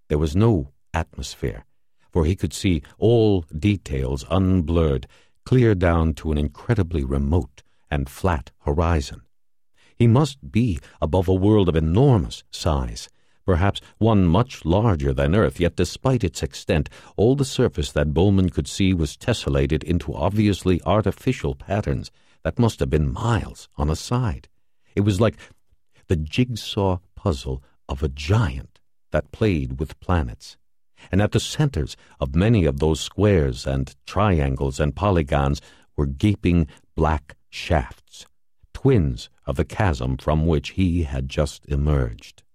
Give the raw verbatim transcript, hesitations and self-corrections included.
There was no atmosphere, for he could see all details unblurred, clear down to an incredibly remote and flat horizon. He must be above a world of enormous size, perhaps one much larger than Earth, yet despite its extent, all the surface that Bowman could see was tessellated into obviously artificial patterns that must have been miles on a side. It was like the jigsaw puzzle of a giant that played with planets. And at the centers of many of those squares and triangles and polygons were gaping black shafts, twins of the chasm from which he had just emerged.